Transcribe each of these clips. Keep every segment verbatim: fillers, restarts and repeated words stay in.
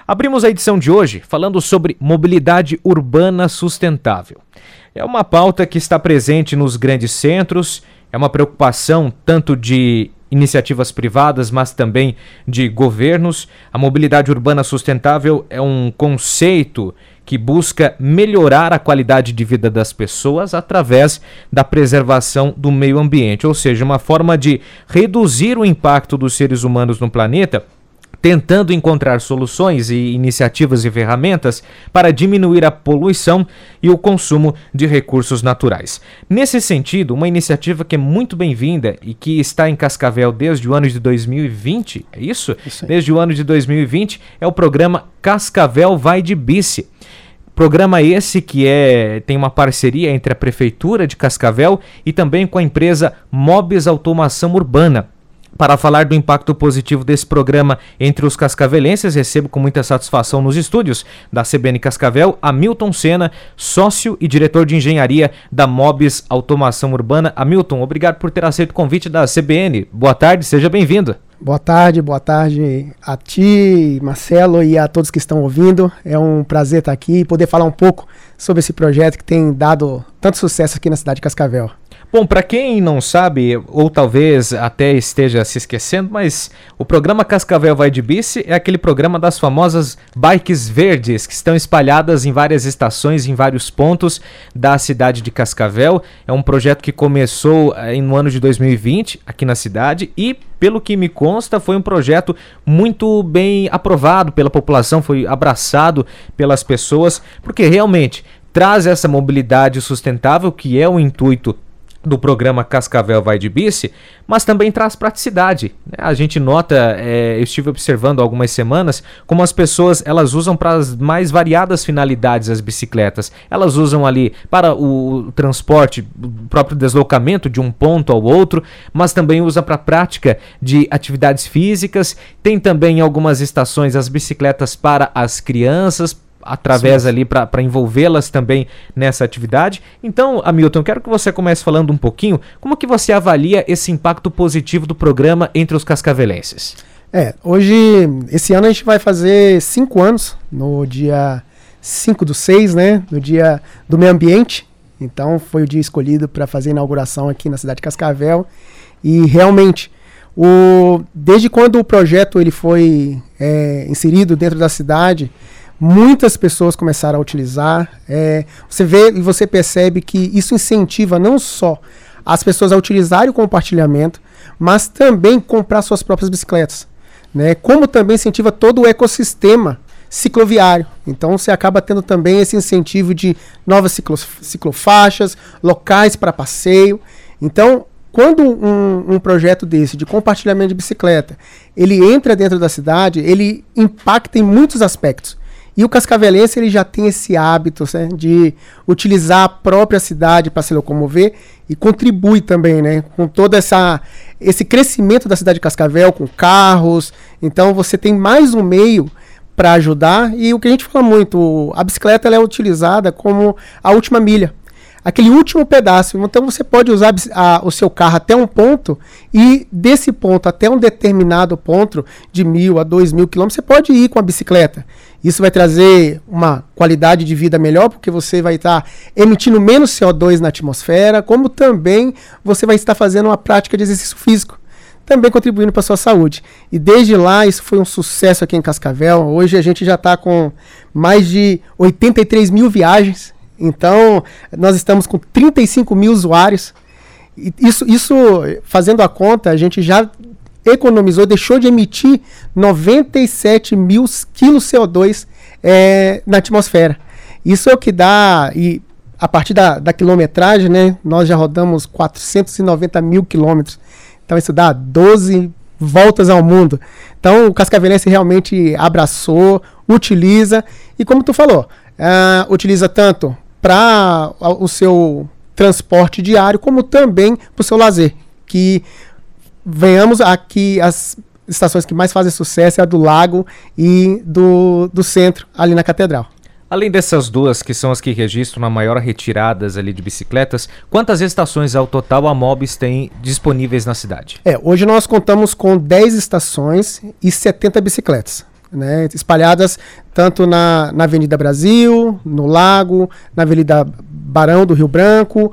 Abrimos a edição de hoje falando sobre mobilidade urbana sustentável. É uma pauta que está presente nos grandes centros, é uma preocupação tanto de iniciativas privadas, mas também de governos. A mobilidade urbana sustentável é um conceito que busca melhorar a qualidade de vida das pessoas através da preservação do meio ambiente, ou seja, uma forma de reduzir o impacto dos seres humanos no planeta, tentando encontrar soluções e iniciativas e ferramentas para diminuir a poluição e o consumo de recursos naturais. Nesse sentido, uma iniciativa que é muito bem-vinda e que está em Cascavel desde o ano de dois mil e vinte, é isso? Isso aí. Desde o ano de dois mil e vinte, é o programa Cascavel Vai de Bici. Programa esse que é, tem uma parceria entre a Prefeitura de Cascavel e também com a empresa Mobis Automação Urbana. Para falar do impacto positivo desse programa entre os cascavelenses, recebo com muita satisfação nos estúdios da C B N Cascavel, Hamilton Sena, sócio e diretor de engenharia da Mobis Automação Urbana. Hamilton, obrigado por ter aceito o convite da C B N. Boa tarde, seja bem-vindo. Boa tarde, boa tarde a ti, Marcelo, e a todos que estão ouvindo. É um prazer estar aqui e poder falar um pouco sobre esse projeto que tem dado tanto sucesso aqui na cidade de Cascavel. Bom, para quem não sabe, ou talvez até esteja se esquecendo, mas o programa Cascavel Vai de Bici é aquele programa das famosas bikes verdes que estão espalhadas em várias estações, em vários pontos da cidade de Cascavel. É um projeto que começou eh, no ano de dois mil e vinte aqui na cidade e, pelo que me consta, foi um projeto muito bem aprovado pela população, foi abraçado pelas pessoas, porque realmente traz essa mobilidade sustentável, que é o intuito do programa Cascavel Vai de Bici, mas também traz praticidade. A gente nota, é, eu estive observando há algumas semanas, como as pessoas elas usam para as mais variadas finalidades as bicicletas. Elas usam ali para o transporte, o próprio deslocamento de um ponto ao outro, mas também usa para a prática de atividades físicas. Tem também em algumas estações as bicicletas para as crianças, através Sim. ali para envolvê-las também nessa atividade. Então, Hamilton, quero que você comece falando um pouquinho como que você avalia esse impacto positivo do programa entre os cascavelenses. É, hoje, esse ano a gente vai fazer cinco anos, no dia cinco do seis, né, no dia do meio ambiente. Então, foi o dia escolhido para fazer a inauguração aqui na cidade de Cascavel. E realmente, o, desde quando o projeto ele foi é, inserido dentro da cidade, muitas pessoas começaram a utilizar. É, você vê e você percebe que isso incentiva não só as pessoas a utilizarem o compartilhamento, mas também comprar suas próprias bicicletas, né? Como também incentiva todo o ecossistema cicloviário. Então você acaba tendo também esse incentivo de novas ciclo, ciclofaixas, locais para passeio. Então, quando um, um projeto desse, de compartilhamento de bicicleta, ele entra dentro da cidade, ele impacta em muitos aspectos. E o cascavelense ele já tem esse hábito, né, de utilizar a própria cidade para se locomover e contribui também, né, com todo essa, esse crescimento da cidade de Cascavel, com carros. Então você tem mais um meio para ajudar. E o que a gente fala muito, a bicicleta ela é utilizada como a última milha, aquele último pedaço. Então você pode usar a, o seu carro até um ponto e desse ponto até um determinado ponto de mil a dois mil quilômetros você pode ir com a bicicleta. Isso vai trazer uma qualidade de vida melhor, porque você vai estar emitindo menos C O dois na atmosfera, como também você vai estar fazendo uma prática de exercício físico, também contribuindo para a sua saúde. E desde lá isso foi um sucesso aqui em Cascavel. Hoje a gente já está com mais de oitenta e três mil viagens. Então, nós estamos com trinta e cinco mil usuários. Isso, isso, fazendo a conta, a gente já economizou, deixou de emitir noventa e sete mil quilos de C O dois é, na atmosfera. Isso é o que dá, e a partir da, da quilometragem, né, nós já rodamos quatrocentos e noventa mil quilômetros. Então, isso dá doze voltas ao mundo. Então, o cascavelense realmente abraçou, utiliza, e como tu falou, uh, utiliza tanto para o seu transporte diário, como também para o seu lazer. Que venhamos aqui, as estações que mais fazem sucesso é a do Lago e do, do Centro, ali na Catedral. Além dessas duas, que são as que registram a maior retiradas ali de bicicletas, quantas estações ao total a Mobis tem disponíveis na cidade? É, hoje nós contamos com dez estações e setenta bicicletas. né, espalhadas tanto na, na Avenida Brasil, no Lago, na Avenida Barão do Rio Branco,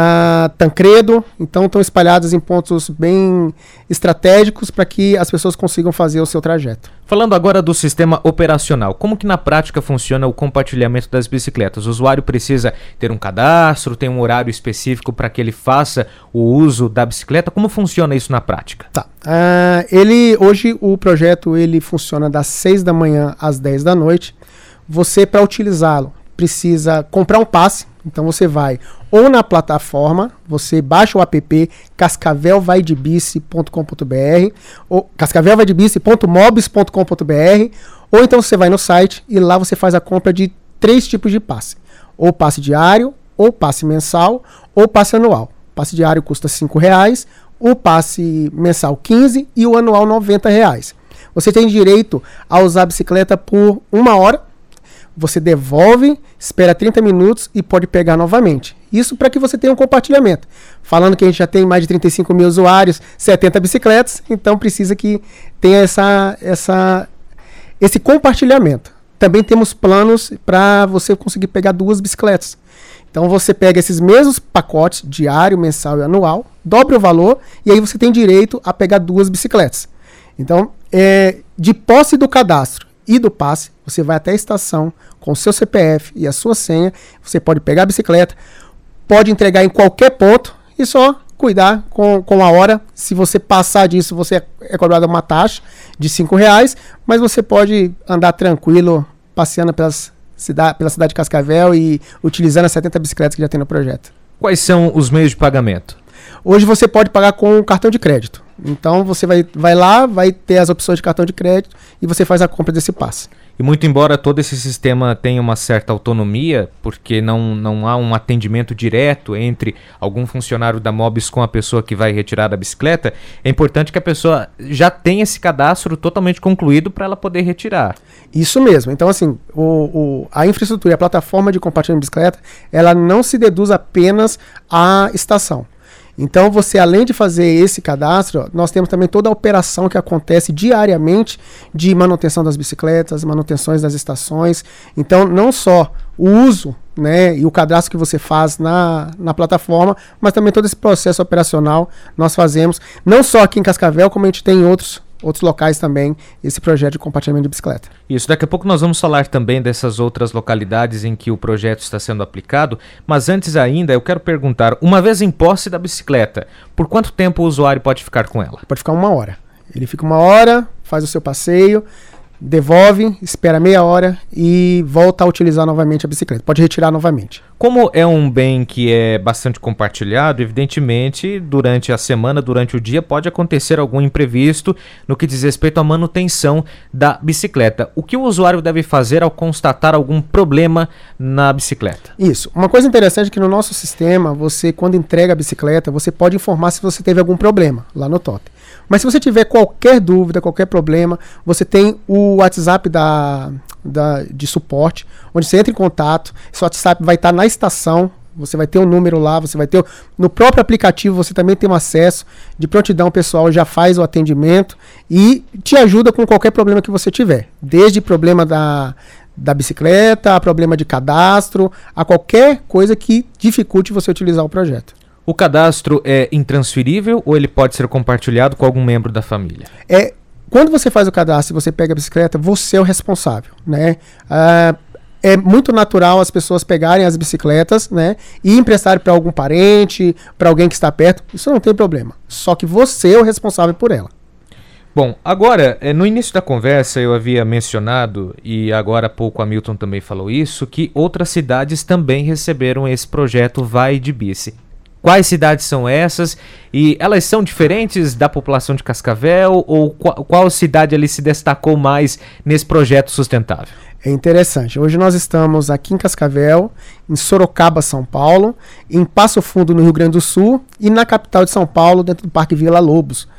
na Tancredo. Então estão espalhadas em pontos bem estratégicos para que as pessoas consigam fazer o seu trajeto. Falando agora do sistema operacional, como que na prática funciona o compartilhamento das bicicletas? O usuário precisa ter um cadastro, tem um horário específico para que ele faça o uso da bicicleta? Como funciona isso na prática? Tá. Uh, ele, hoje o projeto ele funciona das seis da manhã às dez da noite. Você, para utilizá-lo, precisa comprar um passe. Então você vai ou na plataforma, você baixa o app cascavel vai de bici ponto com ponto br ou cascavel vai de bici ponto mobs ponto com ponto br, ou então você vai no site e lá você faz a compra de três tipos de passe. Ou passe diário, ou passe mensal, ou passe anual. O passe diário custa cinco reais, o passe mensal quinze e o anual noventa reais. Você tem direito a usar a bicicleta por uma hora. Você devolve, espera trinta minutos e pode pegar novamente. Isso para que você tenha um compartilhamento. Falando que a gente já tem mais de trinta e cinco mil usuários, setenta bicicletas, então precisa que tenha essa, essa, esse compartilhamento. Também temos planos para você conseguir pegar duas bicicletas. Então você pega esses mesmos pacotes, diário, mensal e anual, dobra o valor e aí você tem direito a pegar duas bicicletas. Então, é, de posse do cadastro e do passe, você vai até a estação com o seu C P F e a sua senha, você pode pegar a bicicleta, pode entregar em qualquer ponto e só cuidar com, com a hora. Se você passar disso, você é cobrado uma taxa de cinco reais, mas você pode andar tranquilo, passeando pelas cida- pela cidade de Cascavel e utilizando as setenta bicicletas que já tem no projeto. Quais são os meios de pagamento? Hoje você pode pagar com cartão de crédito. Então você vai, vai lá, vai ter as opções de cartão de crédito e você faz a compra desse passe. E muito embora todo esse sistema tenha uma certa autonomia, porque não, não há um atendimento direto entre algum funcionário da Mobis com a pessoa que vai retirar a bicicleta, é importante que a pessoa já tenha esse cadastro totalmente concluído para ela poder retirar. Isso mesmo. Então, assim, o, o, a infraestrutura e a plataforma de compartilhamento de bicicleta, ela não se deduz apenas à estação. Então, você, além de fazer esse cadastro, nós temos também toda a operação que acontece diariamente de manutenção das bicicletas, manutenções das estações. Então, não só o uso, né, e o cadastro que você faz na, na plataforma, mas também todo esse processo operacional nós fazemos, não só aqui em Cascavel, como a gente tem em outros outros locais também, esse projeto de compartilhamento de bicicleta. Isso, daqui a pouco nós vamos falar também dessas outras localidades em que o projeto está sendo aplicado, mas antes ainda eu quero perguntar, uma vez em posse da bicicleta, por quanto tempo o usuário pode ficar com ela? Pode ficar uma hora. Ele fica uma hora, faz o seu passeio, devolve, espera meia hora e volta a utilizar novamente a bicicleta. Pode retirar novamente. Como é um bem que é bastante compartilhado, evidentemente, durante a semana, durante o dia, pode acontecer algum imprevisto no que diz respeito à manutenção da bicicleta. O que o usuário deve fazer ao constatar algum problema na bicicleta? Isso. Uma coisa interessante é que no nosso sistema, você, quando entrega a bicicleta, você pode informar se você teve algum problema lá no totem. Mas se você tiver qualquer dúvida, qualquer problema, você tem o WhatsApp da, da, de suporte, onde você entra em contato, esse WhatsApp vai estar na estação, você vai ter um número lá, você vai ter... No próprio aplicativo você também tem um acesso de prontidão, o pessoal já faz o atendimento e te ajuda com qualquer problema que você tiver. Desde problema da, da bicicleta, a problema de cadastro, a qualquer coisa que dificulte você utilizar o projeto. O cadastro é intransferível ou ele pode ser compartilhado com algum membro da família? É, quando você faz o cadastro e você pega a bicicleta, você é o responsável, né? Ah, é muito natural as pessoas pegarem as bicicletas, né, e emprestarem para algum parente, para alguém que está perto. Isso não tem problema. Só que você é o responsável por ela. Bom, agora, no início da conversa eu havia mencionado, e agora há pouco a Milton também falou isso, que outras cidades também receberam esse projeto Vai de Bici. Quais cidades são essas? E elas são diferentes da população de Cascavel? Ou qual, qual cidade ali se destacou mais nesse projeto sustentável? É interessante. Hoje nós estamos aqui em Cascavel, em Sorocaba, São Paulo, em Passo Fundo, no Rio Grande do Sul, e na capital de São Paulo, dentro do Parque Vila Lobos.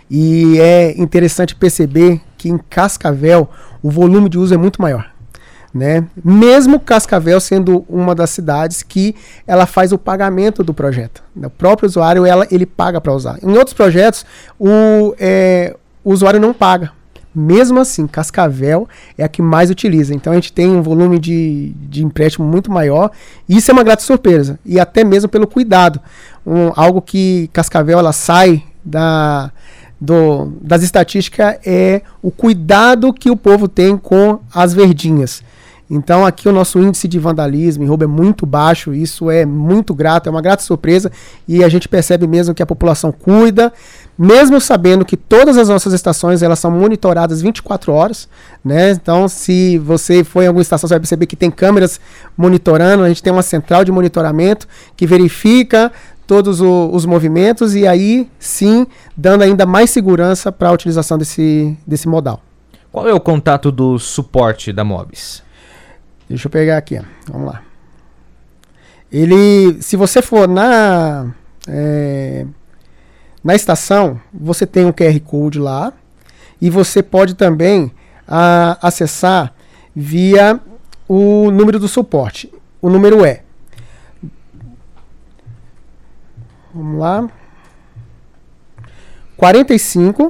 E é interessante perceber que em Cascavel o volume de uso é muito maior. Né? Mesmo Cascavel sendo uma das cidades que ela faz o pagamento do projeto. O próprio usuário ela, ele paga para usar. Em outros projetos, o, é, o usuário não paga. Mesmo assim, Cascavel é a que mais utiliza. Então a gente tem um volume de, de empréstimo muito maior. E isso é uma grata surpresa. E até mesmo pelo cuidado. Um, algo que Cascavel ela sai da, do, das estatísticas é o cuidado que o povo tem com as verdinhas. Então aqui o nosso índice de vandalismo e roubo é muito baixo, isso é muito grato, é uma grata surpresa e a gente percebe mesmo que a população cuida, mesmo sabendo que todas as nossas estações elas são monitoradas vinte e quatro horas, né? Então se você for em alguma estação você vai perceber que tem câmeras monitorando, a gente tem uma central de monitoramento que verifica todos o, os movimentos e aí sim dando ainda mais segurança para a utilização desse, desse modal. Qual é o contato do suporte da Mobis? Deixa eu pegar aqui, ó. Vamos lá. Ele, se você for na é, na estação, você tem um Q R Code lá e você pode também a, acessar via o número do suporte. O número é, vamos lá, quarenta e cinco,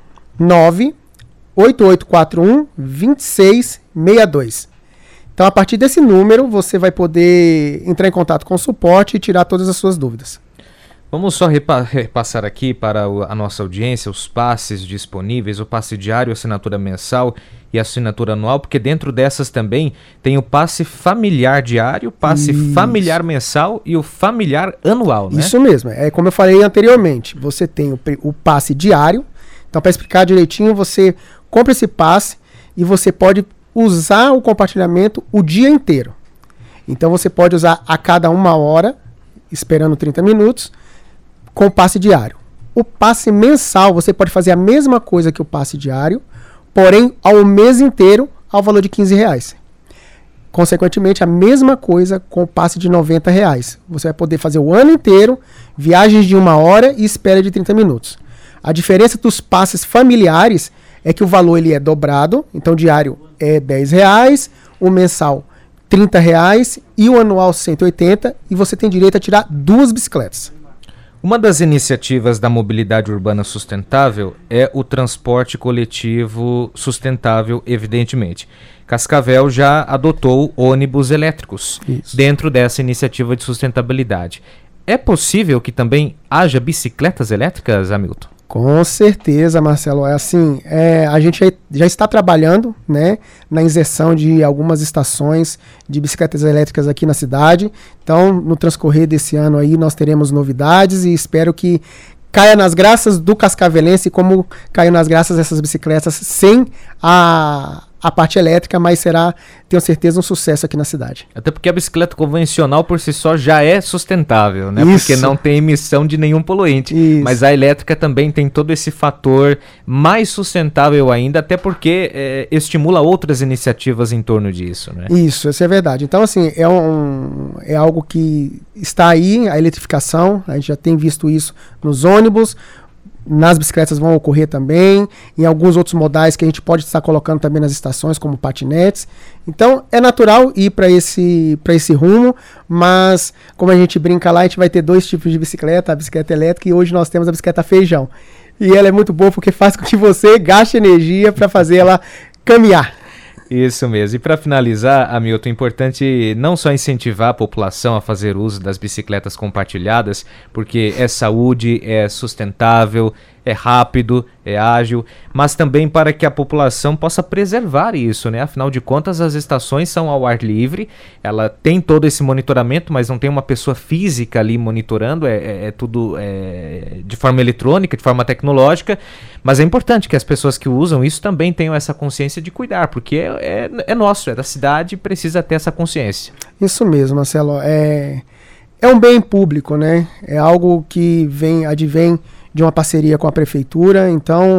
nove, oito oito quatro um, dois seis seis dois. Então, a partir desse número, você vai poder entrar em contato com o suporte e tirar todas as suas dúvidas. Vamos só repa- repassar aqui para o, a nossa audiência os passes disponíveis, o passe diário, assinatura mensal e assinatura anual, porque dentro dessas também tem o passe familiar diário, passe Isso. familiar mensal e o familiar anual, né? Isso mesmo, é como eu falei anteriormente, você tem o, o passe diário, então para explicar direitinho, você compra esse passe e você pode usar o compartilhamento o dia inteiro. Então você pode usar a cada uma hora, esperando trinta minutos, com o passe diário. O passe mensal, você pode fazer a mesma coisa que o passe diário, porém ao mês inteiro, ao valor de quinze reais. Consequentemente, a mesma coisa com o passe de noventa reais. Você vai poder fazer o ano inteiro, viagens de uma hora e espera de trinta minutos. A diferença dos passes familiares é que o valor ele é dobrado, então o diário é dez reais, o mensal trinta reais e o anual cento e oitenta e você tem direito a tirar duas bicicletas. Uma das iniciativas da mobilidade urbana sustentável é o transporte coletivo sustentável, evidentemente. Cascavel já adotou ônibus elétricos Isso. dentro dessa iniciativa de sustentabilidade. É possível que também haja bicicletas elétricas, Hamilton? Com certeza, Marcelo. É assim, é, a gente já está trabalhando, né, na inserção de algumas estações de bicicletas elétricas aqui na cidade. Então, no transcorrer desse ano aí, nós teremos novidades e espero que caia nas graças do cascavelense como caiu nas graças dessas bicicletas sem a... a parte elétrica, mas será, tenho certeza, um sucesso aqui na cidade. Até porque a bicicleta convencional por si só já é sustentável, né? Isso. Porque não tem emissão de nenhum poluente. Isso. Mas a elétrica também tem todo esse fator mais sustentável ainda, até porque é, estimula outras iniciativas em torno disso, né? Isso, isso é verdade. Então, assim, é, um, é algo que está aí, a eletrificação, a gente já tem visto isso nos ônibus, nas bicicletas vão ocorrer também, em alguns outros modais que a gente pode estar colocando também nas estações, como patinetes. Então, é natural ir para esse, para esse rumo, mas como a gente brinca lá, a gente vai ter dois tipos de bicicleta, a bicicleta elétrica e hoje nós temos a bicicleta feijão. E ela é muito boa porque faz com que você gaste energia para fazer ela caminhar. Isso mesmo. E para finalizar, Hamilton, é importante não só incentivar a população a fazer uso das bicicletas compartilhadas, porque é saúde, é sustentável, é rápido, é ágil, mas também para que a população possa preservar isso, né? Afinal de contas, as estações são ao ar livre, ela tem todo esse monitoramento, mas não tem uma pessoa física ali monitorando, é, é, é tudo é, de forma eletrônica, de forma tecnológica, mas é importante que as pessoas que usam isso também tenham essa consciência de cuidar, porque é, é, é nosso, é da cidade, precisa ter essa consciência. Isso mesmo, Marcelo, é, é um bem público, né? É algo que vem, advém de uma parceria com a prefeitura, então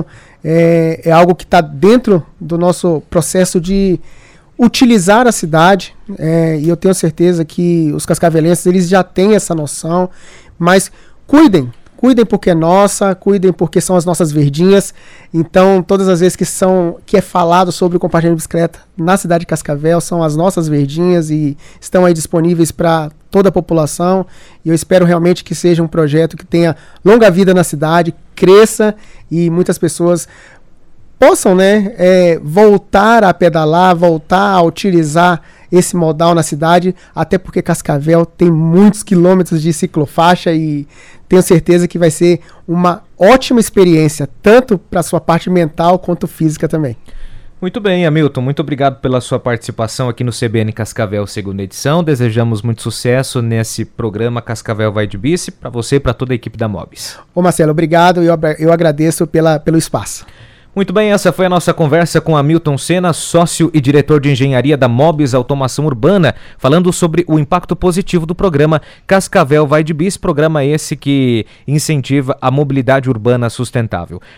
é, é algo que está dentro do nosso processo de utilizar a cidade, é, e eu tenho certeza que os cascavelenses eles já têm essa noção, mas cuidem, cuidem porque é nossa, cuidem porque são as nossas verdinhas, então todas as vezes que, são, que é falado sobre o compartilhamento de bicicleta na cidade de Cascavel, são as nossas verdinhas e estão aí disponíveis para toda a população, e eu espero realmente que seja um projeto que tenha longa vida na cidade, cresça e muitas pessoas possam, né, é, voltar a pedalar, voltar a utilizar esse modal na cidade, até porque Cascavel tem muitos quilômetros de ciclofaixa e tenho certeza que vai ser uma ótima experiência, tanto para a sua parte mental quanto física também. Muito bem, Hamilton, muito obrigado pela sua participação aqui no C B N Cascavel segunda edição. Desejamos muito sucesso nesse programa Cascavel Vai de Bici, para você e para toda a equipe da Mobis. Ô Marcelo, obrigado e eu, eu agradeço pela, pelo espaço. Muito bem, essa foi a nossa conversa com Hamilton Sena, sócio e diretor de engenharia da Mobis Automação Urbana, falando sobre o impacto positivo do programa Cascavel Vai de Bici, programa esse que incentiva a mobilidade urbana sustentável.